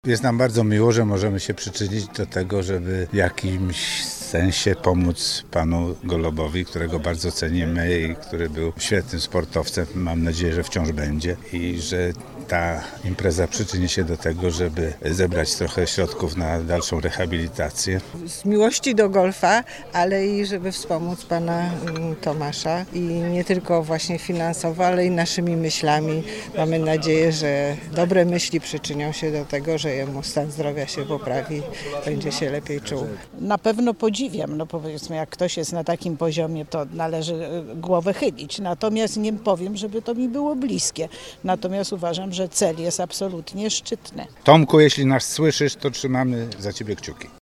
Jest nam bardzo miło, że możemy się przyczynić do tego, żeby w jakimś sensie pomóc panu Golobowi, którego bardzo cenimy i który był świetnym sportowcem. Mam nadzieję, że wciąż będzie i że ta impreza przyczyni się do tego, żeby zebrać trochę środków na dalszą rehabilitację. Z miłości do golfa, ale i żeby wspomóc pana Tomasza i nie tylko właśnie finansowo, ale i naszymi myślami. Mamy nadzieję, że dobre myśli przyczynią się do tego, że jemu stan zdrowia się poprawi, będzie się lepiej czuł. Na pewno podziwiam, powiedzmy, jak ktoś jest na takim poziomie, to należy głowę chylić. Natomiast nie powiem, żeby to mi było bliskie. Natomiast uważam, że cel jest absolutnie szczytny. Tomku, jeśli nas słyszysz, to trzymamy za ciebie kciuki.